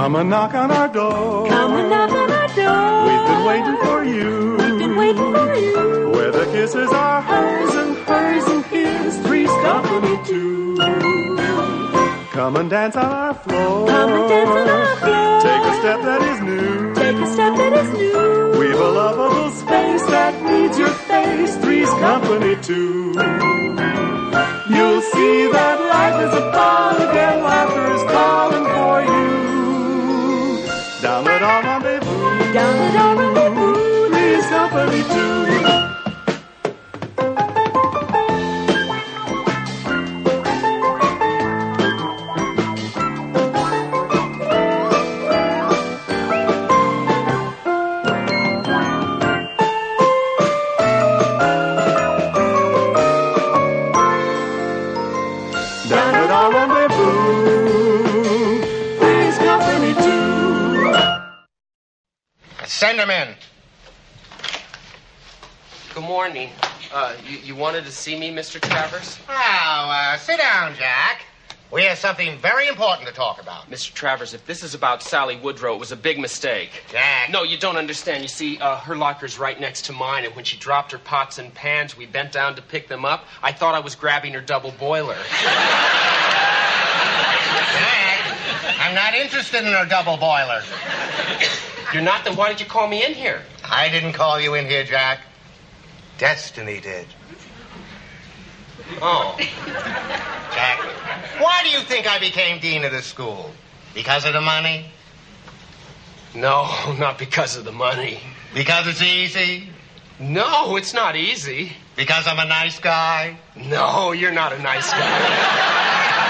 Come and knock on our door. Come and knock on our door. We've been waiting for you. We've been waiting for you. Where the kisses are hers and his. Three's company too. Come and dance on our floor. Come and dance on our floor. Take a step that is new. Take a step that is new. We've a lovable space that needs your face. Three's company too. You'll see that life is a ball again. Laughter is calling for you. Down at our rendezvous. Down at our rendezvous. Three's company too. Send him in. Good morning. You wanted to see me, Mr. Travers? Oh, sit down, Jack. We have something very important to talk about. Mr. Travers, if this is about Sally Woodrow, it was a big mistake. Jack. No, you don't understand. You see, her locker's right next to mine, and when she dropped her pots and pans, we bent down to pick them up. I thought I was grabbing her double boiler. Jack, I'm not interested in her double boiler. You're not? Then why did you call me in here? I didn't call you in here, Jack. Destiny did. Oh. Jack, why do you think I became dean of this school? Because of the money? No, not because of the money. Because it's easy? No, it's not easy. Because I'm a nice guy? No, you're not a nice guy.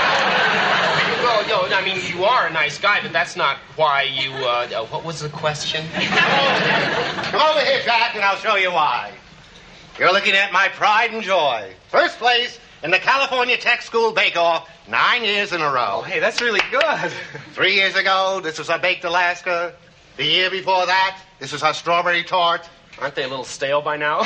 Well, I mean, you are a nice guy, but that's not why you, what was the question? Come over here, Jack, and I'll show you why. You're looking at my pride and joy. First place in the California Tech School Bake-Off 9 years in a row. Oh, hey, that's really good. 3 years ago, this was our Baked Alaska. The year before that, this was our strawberry tart. Aren't they a little stale by now?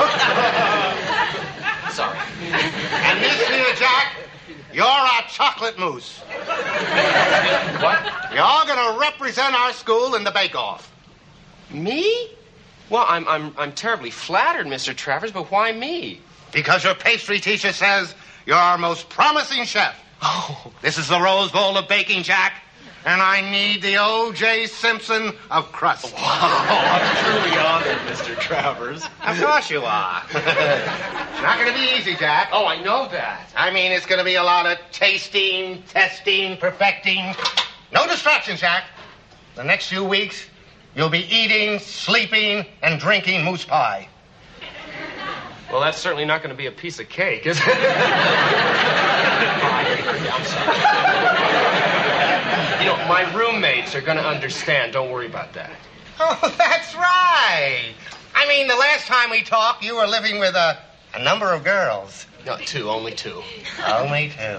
Sorry. And this here, Jack, you're our chocolate mousse. What? You're going to represent our school in the Bake-Off. Me? Well, I'm terribly flattered, Mr. Travers, but why me? Because your pastry teacher says you're our most promising chef. Oh. This is the Rose Bowl of baking, Jack, and I need the O.J. Simpson of crust. Wow, I'm truly honored, Mr. Travers. Of course you are. It's not going to be easy, Jack. Oh, I know that. I mean, it's going to be a lot of tasting, testing, perfecting. No distractions, Jack. The next few weeks, you'll be eating, sleeping, and drinking moose pie. Well, that's certainly not going to be a piece of cake, is it? I'm sorry. You know, my roommates are going to understand. Don't worry about that. Oh, that's right. I mean, the last time we talked, you were living with a number of girls. No, only two. Only two.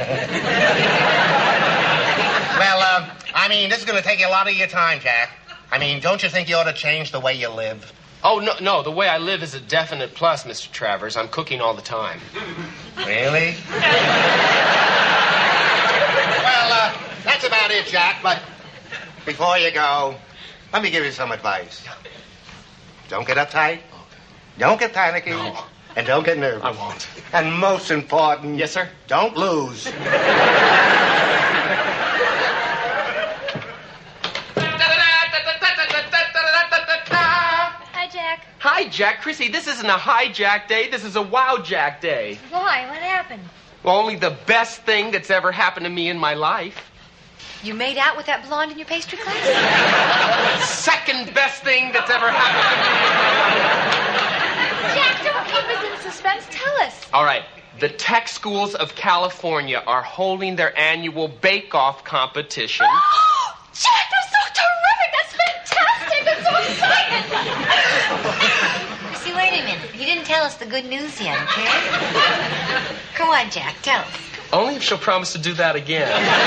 Well, I mean, this is going to take a lot of your time, Jack. I mean, don't you think you ought to change the way you live? Oh, no, the way I live is a definite plus, Mr. Travers. I'm cooking all the time. Really? Well, that's about it, Jack, but before you go, let me give you some advice. Don't get uptight. Don't get panicky. No. And don't get nervous. I won't. And most important... Yes, sir? Don't lose. Hi, Jack. Chrissy, this isn't a hi, Jack day. This is a wow, Jack day. Why? What happened? Well, only the best thing that's ever happened to me in my life. You made out with that blonde in your pastry class? Second best thing that's ever happened to me. Jack, don't keep us in suspense. Tell us. All right. The tech schools of California are holding their annual bake-off competition. Oh, Jack, that's so terrific. That's fantastic. I'm so excited. See, wait a minute. He didn't tell us the good news yet, okay? Come on, Jack, tell us. Only if she'll promise to do that again.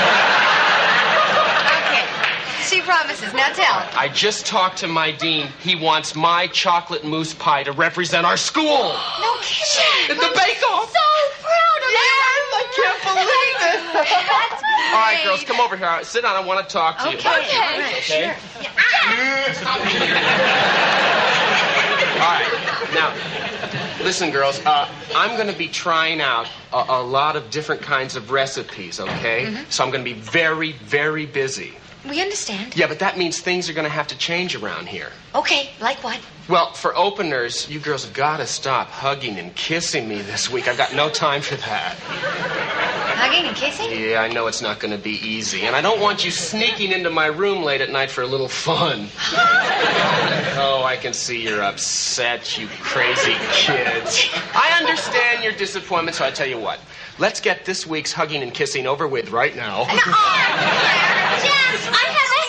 Okay. She promises. Now tell. I just talked to my dean. He wants my chocolate mousse pie to represent our school. No kidding. In the bake-off. So proud of you. Yeah, I can't believe it. All right, girls, come over here. Sit down. I want to talk to you. Okay. Okay? All right. Now, listen, girls. I'm going to be trying out a lot of different kinds of recipes, okay? Mm-hmm. So I'm going to be very, very busy. We understand. Yeah, but that means things are going to have to change around here. Okay, like what? Well, for openers, you girls have got to stop hugging and kissing me this week. I've got no time for that. Hugging and kissing? Yeah, I know it's not going to be easy. And I don't want you sneaking into my room late at night for a little fun. Oh, I can see you're upset, you crazy kids. I understand your disappointment, so I tell you what. Let's get this week's hugging and kissing over with right now. Jack, I have a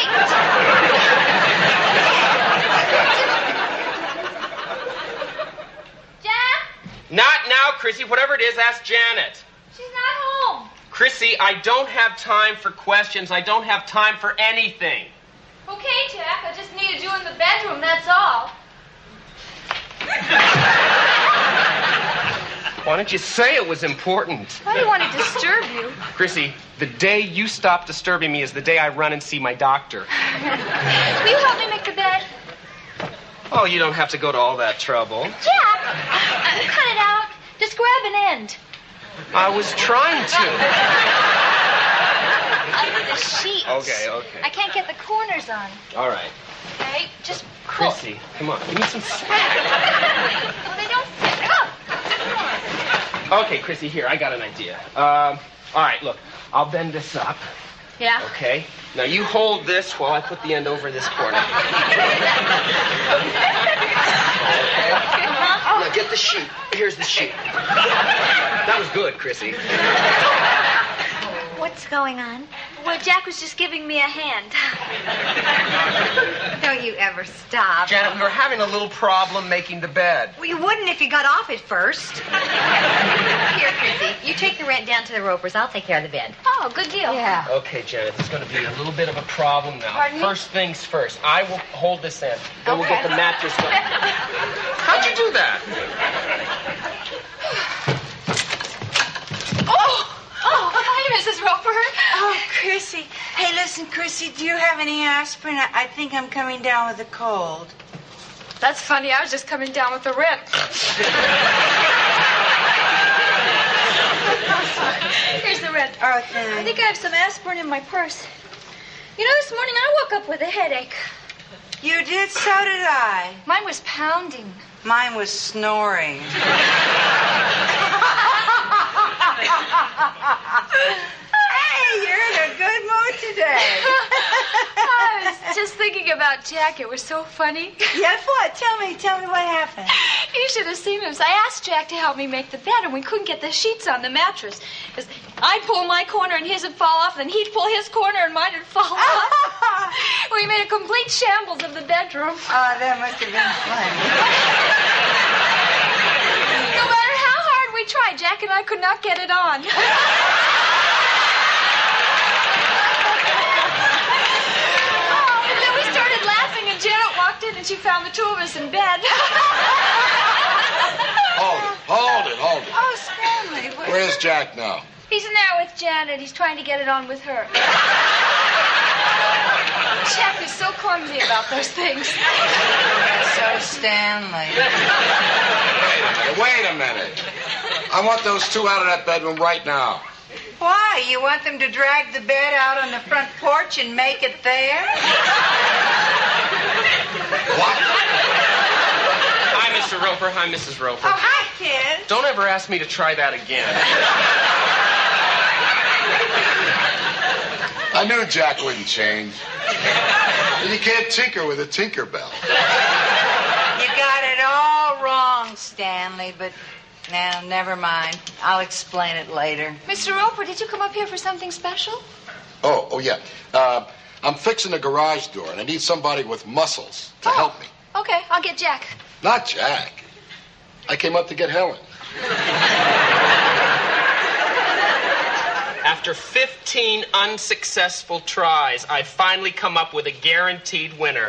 headache. Jack, Not now, Chrissy. Whatever it is, ask Janet. she's not home. Chrissy, I don't have time for questions. I don't have time for anything. Okay, Jack, I just needed you in the bedroom, that's all. Why didn't you say it was important? I didn't want to disturb you. Chrissy, the day you stop disturbing me is the day I run and see my doctor. Will you help me make the bed? Oh, you don't have to go to all that trouble. Jack, cut it out. Just grab an end. I was trying to. Under the sheets. Okay. I can't get the corners on. All right. Okay, just pull. Chrissy, come on. Give me some slack. Well, they don't fit. Come. Okay, Chrissy, here. I got an idea. All right, look. I'll bend this up. Yeah? Okay? Now, you hold this while I put the end over this corner. Now, get the sheet. Here's the sheet. That was good, Chrissy. What's going on? Well, Jack was just giving me a hand. Don't you ever stop. Janet, we were having a little problem making the bed. Well, you wouldn't if you got off it first. Here, Chrissy, you take the rent down to the Ropers. I'll take care of the bed. Oh, good deal. Yeah. Okay, Janet, there's going to be a little bit of a problem now. Pardon me? First things first. I will hold this end. Then we'll Okay. get the mattress going. How'd you do that? Oh, hi, Mrs. Roper. Oh, Chrissy. Hey, listen, Chrissy, do you have any aspirin? I think I'm coming down with a cold. That's funny. I was just coming down with the rent. Here's the rent. Oh, I thanks. think I have some aspirin in my purse. You know, this morning I woke up with a headache. You did? So did I. Mine was pounding. Mine was snoring. Hey, you're in a good mood today. I was just thinking about Jack. It was so funny. Yes, what? Tell me what happened. You should have seen him. So I asked Jack to help me make the bed, and we couldn't get the sheets on the mattress. 'Cause I'd pull my corner and his would fall off, and he'd pull his corner and mine would fall off. We made a complete shambles of the bedroom. Oh, that must have been fun. No matter how hard we tried, Jack and I could not get it on. And then we started laughing, and Janet walked in, and she found the two of us in bed. Hold it. Oh, Stanley. Where's Jack now? He's in there with Janet. He's trying to get it on with her. Jack is so clumsy about those things. So, Stanley. Wait a minute. I want those two out of that bedroom right now. Why? You want them to drag the bed out on the front porch and make it there? What? Hi, Mr. Roper. Hi, Mrs. Roper. Oh, hi, kid. Don't ever ask me to try that again. I knew Jack wouldn't change. You can't tinker with a Tinkerbell. You got it all wrong, Stanley, but now, never mind. I'll explain it later. Mr. Roper, did you come up here for something special? Oh, yeah. I'm fixing a garage door, and I need somebody with muscles to help me. Okay, I'll get Jack. Not Jack. I came up to get Helen. After 15 unsuccessful tries, I finally come up with a guaranteed winner.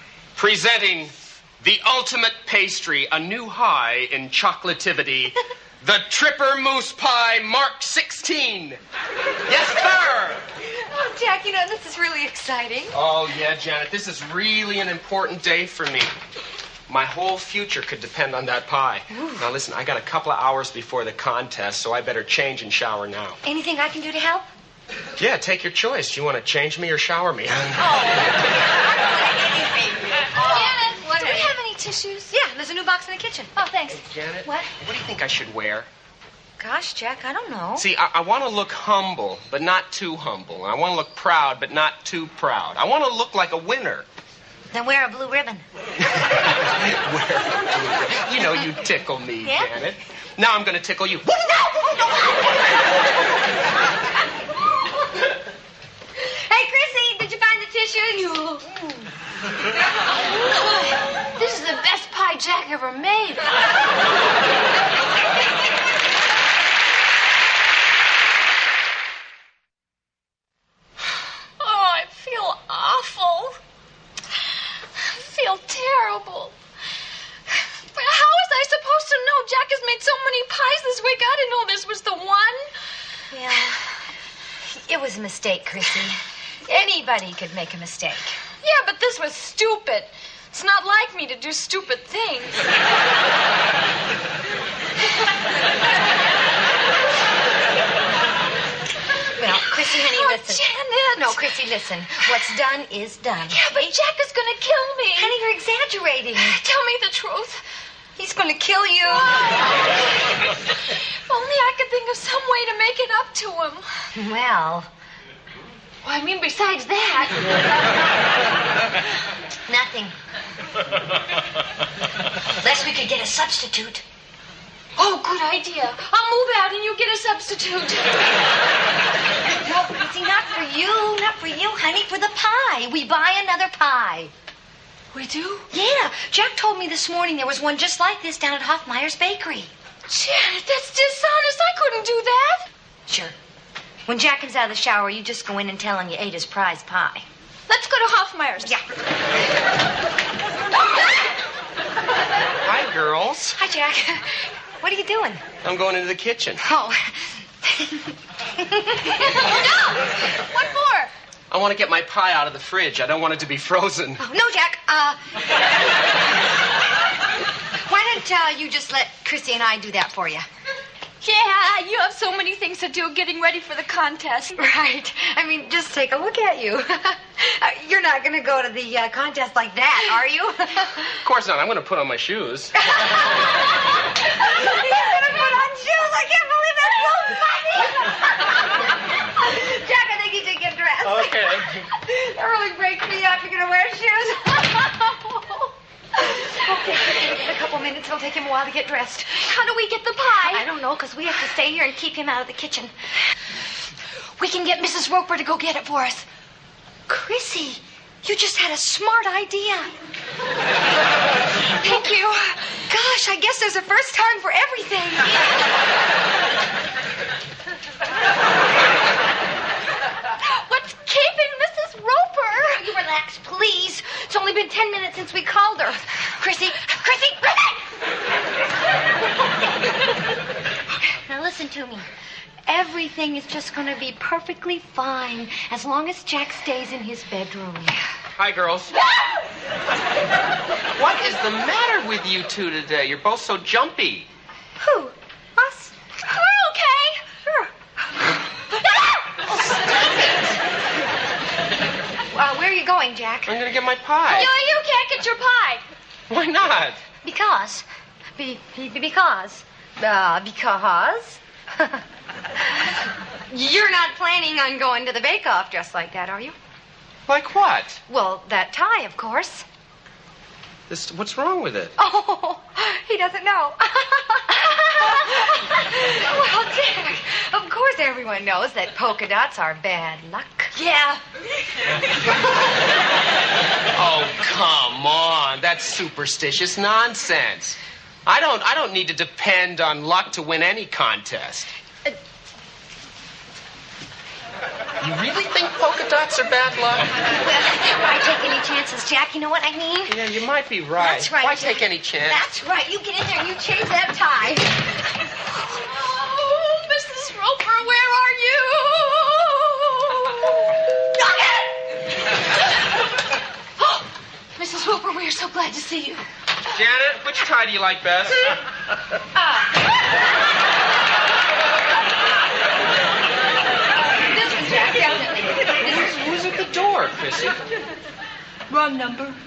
Presenting the ultimate pastry, a new high in chocolativity, The Tripper Moose Pie Mark 16. Yes, sir. Oh, Jack, you know, this is really exciting. Oh, yeah, Janet, this is really an important day for me. My whole future could depend on that pie. Ooh. Now, listen, I got a couple of hours before the contest, so I better change and shower now. Anything I can do to help? Yeah, take your choice. Do you want to change me or shower me? Janet, do we have any tissues? Yeah, there's a new box in the kitchen. Oh, thanks. Hey, Janet, what do you think I should wear? Gosh, Jack, I don't know. See, I want to look humble, but not too humble. I want to look proud, but not too proud. I want to look like a winner. Then wear a blue ribbon. You know, you tickle me, yeah? Janet. Now I'm going to tickle you. Hey, Chrissy, did you find the tissue? This is the best pie Jack ever made. Oh, I feel awful. I feel terrible. But how was I supposed to know? Jack has made so many pies this week. I didn't know this was the one. Yeah, it was a mistake, Chrissy. Anybody could make a mistake. Yeah, but this was stupid. It's not like me to do stupid things. Well, Chrissy, honey, listen. Janet. No, Chrissy, listen. What's done is done. Yeah, but Jack is going to kill me. Honey, you're exaggerating. Tell me the truth. He's going to kill you. If only I could think of some way to make it up to him. Well, I mean, besides that. Nothing. Unless we could get a substitute. Oh, good idea. I'll move out and you get a substitute. No, Chrissy, not for you. Not for you, honey. For the pie. We buy another pie. We do? Yeah. Jack told me this morning there was one just like this down at Hoffmeyer's Bakery. Janet, that's dishonest. I couldn't do that. Sure. When Jack comes out of the shower, you just go in and tell him you ate his prize pie. Let's go to Hoffmeyer's. Yeah. Hi, girls. Hi, Jack. What are you doing? I'm going into the kitchen. Oh. No! What for? I want to get my pie out of the fridge. I don't want it to be frozen. Oh, no, Jack. Why don't you just let Chrissy and I do that for you? Yeah, you have so many things to do getting ready for the contest. Right. I mean, just take a look at you. You're not going to go to the contest like that, are you? Of course not. I'm going to put on my shoes. He's going to put on shoes. I can't believe that's so funny. Jack, I think you should get dressed. Okay. That really breaks me up. You're going to wear shoes. Okay, in a couple minutes. It'll take him a while to get dressed. How do we get the pie? I don't know, because we have to stay here and keep him out of the kitchen. We can get Mrs. Roper to go get it for us. Chrissy, you just had a smart idea. Thank you. Gosh, I guess there's a first time for everything. What's keeping Mrs. Roper? You relax, please. It's only been 10 minutes since we called her. Chrissy! Now listen to me. Everything is just going to be perfectly fine as long as Jack stays in his bedroom. Hi, girls. What is the matter with you two today? You're both so jumpy. Who? Us? We're okay. Sure. Where are you going, Jack? I'm going to get my pie. No, you can't get your pie. Why not? Because. Because. You're not planning on going to the bake-off dressed like that, are you? Like what? Well, that tie, of course. What's wrong with it? Oh, he doesn't know. Well, Jack, of course everyone knows that polka dots are bad luck. Yeah. Oh, come on. That's superstitious nonsense. I don't need to depend on luck to win any contest. You really think polka dots are bad luck? Well, why take any chances, Jack? You know what I mean? Yeah, you might be right. That's right, Why Jack. take any chance? That's right. You get in there and you change that tie. Oh, Mrs. Roper, where are you? Oh, Mrs. Roper, we are so glad to see you. Janet, which tie do you like best? This one, Jack, definitely. Who's at the door, Chrissy? Wrong number. I'm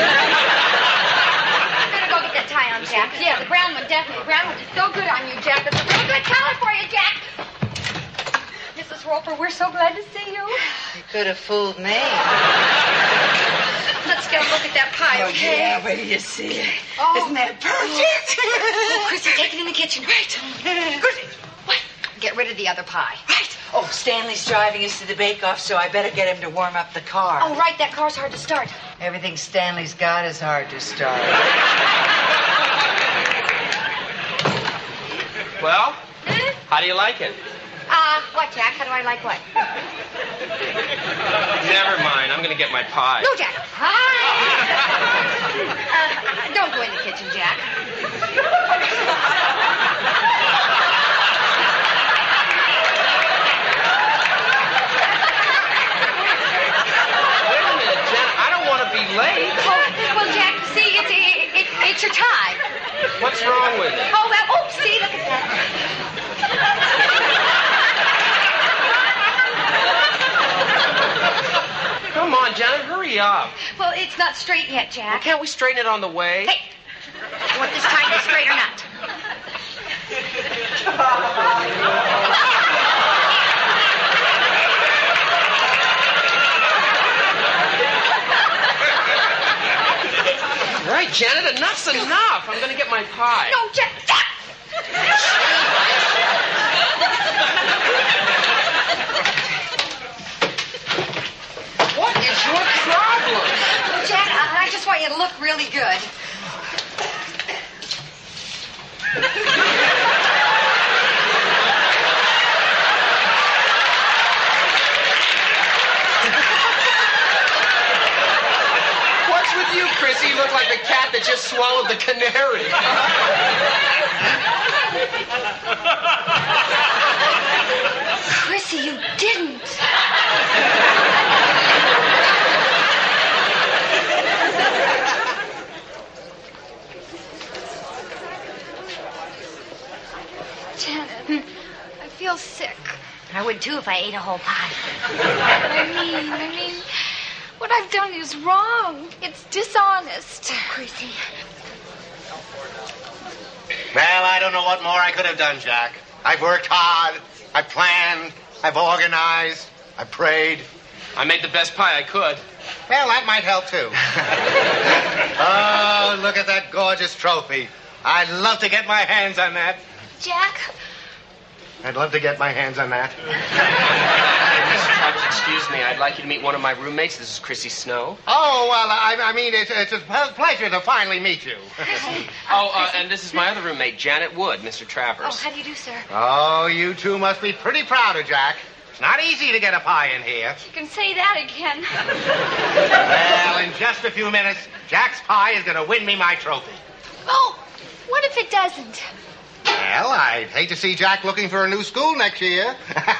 gonna go get that tie on, Jack. Yeah, the brown one, definitely. The brown one is so good on you, Jack. That's a real good collar for you, Jack. Mrs. Roper, we're so glad to see you. You could have fooled me. Let's get a look at that pie, okay? Yeah, wait till you see it. Oh. Isn't that perfect? Oh, Chrissy, take it in the kitchen. Right. Chrissy, What? Get rid of the other pie. right. Oh, Stanley's driving us to the bake-off, so I better get him to warm up the car. Oh, right, that car's hard to start. Everything Stanley's got is hard to start. Well, how do you like it? What, Jack? How do I like what? Never mind. I'm going to get my pie. No, Jack. Hi. Don't go in the kitchen, Jack. Wait a minute, Janet. I don't want to be late. Well, Jack, see, it's your tie. What's wrong with it? Oh, well, see, look at that. Come on, Janet. Hurry up. Well, it's not straight yet, Well, Jack. can't we straighten it on the way? Hey, you want this tie to be straight or not? Right, Janet. Enough's enough. I'm going to get my pie. No, Jack. Jack! What is your problem? Jack, I just want you to look really good. What's with you, Chrissy? You look like the cat that just swallowed the canary. Chrissy, you didn't. Janet, I feel sick. I would too if I ate a whole pie. I mean, what I've done is wrong. It's dishonest. Chrissy. Well, I don't know what more I could have done, Jack. I've worked hard. I've planned. I've organized. I prayed. I made the best pie I could. Well, that might help, too. Oh, look at that gorgeous trophy. I'd love to get my hands on that. Jack, I'd love to get my hands on that. Mr. Tubbs, excuse me. I'd like you to meet one of my roommates. This is Chrissy Snow. Oh, well, I mean, it's a pleasure to finally meet you. And this is my other roommate, Janet Wood, Mr. Travers. Oh, how do you do, sir? Oh, you two must be pretty proud of Jack. It's not easy to get a pie in here. you can say that again. Well, in just a few minutes, Jack's pie is going to win me my trophy. Oh, what if it doesn't? Well, I'd hate to see Jack looking for a new school next year.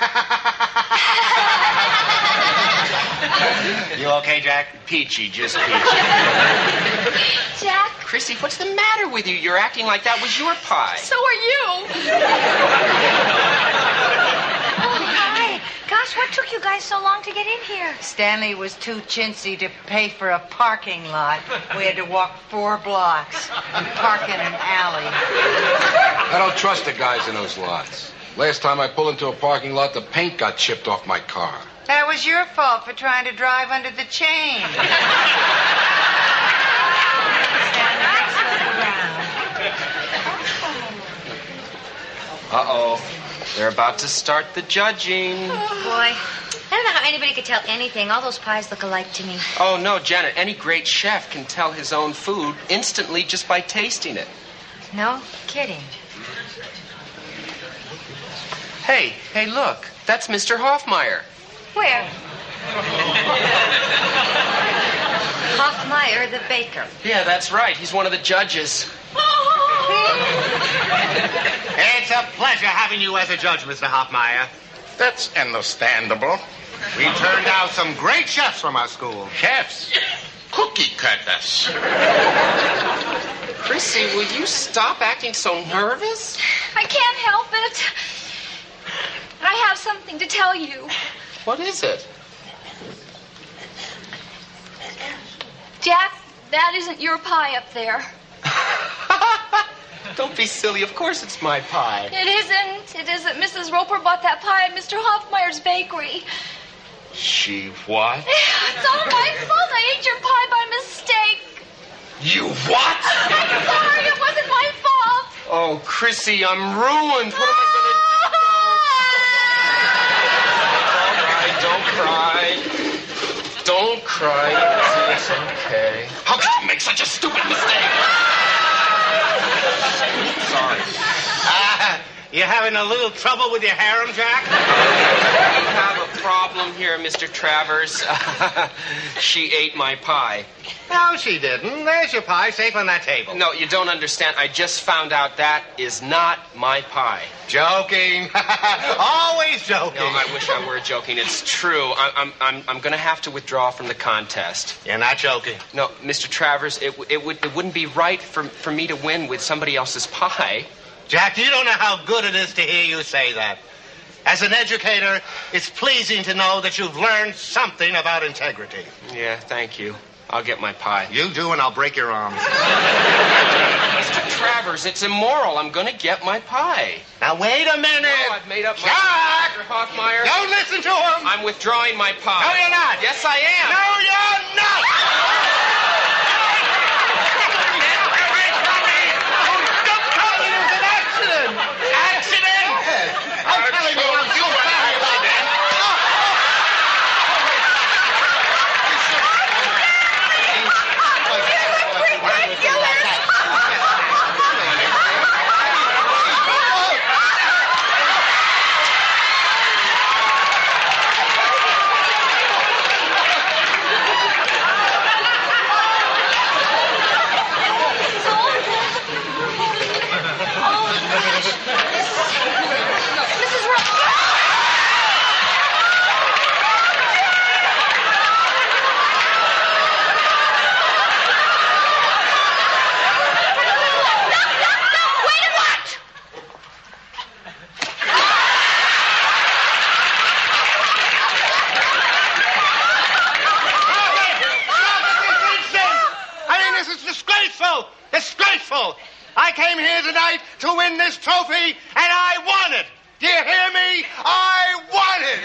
You okay, Jack? Peachy, just peachy. Jack, Chrissy, what's the matter with you? You're acting like that was your pie. so are you. Oh, hi. Gosh, what took you guys so long to get in here? Stanley was too chintzy to pay for a parking lot. We had to walk 4 blocks and park in an alley. I don't trust the guys in those lots. Last time I pulled into a parking lot, the paint got chipped off my car. That was your fault for trying to drive under the chain. Stanley, let's look around. Uh-oh. They're about to start the judging. Boy, I don't know how anybody could tell anything. All those pies look alike to me. Oh, no, Janet. Any great chef can tell his own food instantly just by tasting it. No kidding. Hey, look. That's Mr. Hoffmeyer. Where? Hoffmeyer, the baker. Yeah, that's right. He's one of the judges. It's a pleasure having you as a judge, Mr. Hoffmeyer. That's understandable. We turned out some great chefs from our school. Chefs, cookie cutters. Chrissy, will you stop acting so nervous? I can't help it. I have something to tell you. What is it? Jack, that isn't your pie up there. Don't be silly. Of course it's my pie. It isn't. It isn't. Mrs. Roper bought that pie at Mr. Hoffmeyer's bakery. She what? It's all my fault. I ate your pie by mistake. You what? I'm sorry. It wasn't my fault. Oh, Chrissy, I'm ruined. What am I going to do? All right, don't cry. Don't cry. It's okay. How could you make such a stupid mistake? Sorry. You having a little trouble with your harem, Jack? We have a problem here, Mr. Travers. She ate my pie. No, she didn't. There's your pie, safe on that table. No, you don't understand. I just found out that is not my pie. Joking. Always joking. No, I wish I were joking. It's true. I'm going to have to withdraw from the contest. You're not joking. No, Mr. Travers, it wouldn't be right for me to win with somebody else's pie. Jack, you don't know how good it is to hear you say that. As an educator, it's pleasing to know that you've learned something about integrity. Yeah, thank you. I'll get my pie. You do, and I'll break your arms. Mr. Travers, it's immoral. I'm going to get my pie. Now, wait a minute. No, I've made up my Jack! Mr. Hoffmeyer. Don't listen to him. I'm withdrawing my pie. No, you're not. Yes, I am. No, you're not. Don't tell me it was an accident. Accident? I'm telling you, I'm so sorry about that. Disgraceful! I came here tonight to win this trophy, and I won it! Do you hear me? I won it!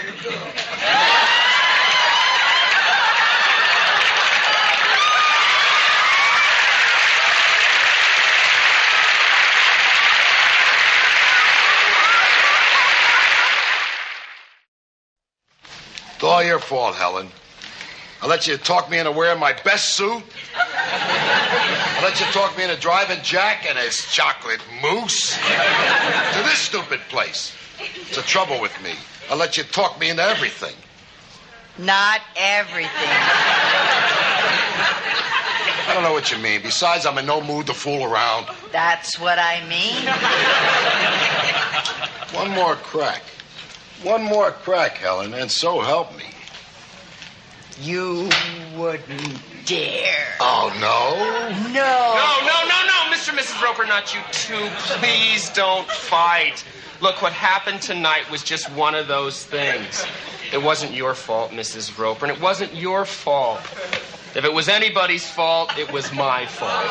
It's all your fault, Helen. I let you talk me into wearing my best suit. I let you talk me into driving Jack and his chocolate mousse to this stupid place. It's the trouble with me. I let you talk me into everything. Not everything. I don't know what you mean. Besides, I'm in no mood to fool around. That's what I mean. One more crack. One more crack, Helen, and so help me. You wouldn't dare. Oh, no? No. No, Mr. and Mrs. Roper, not you two. Please don't fight. Look, what happened tonight was just one of those things. It wasn't your fault, Mrs. Roper, and it wasn't your fault. If it was anybody's fault, it was my fault.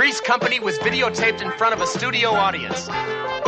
Three's Company was videotaped in front of a studio audience.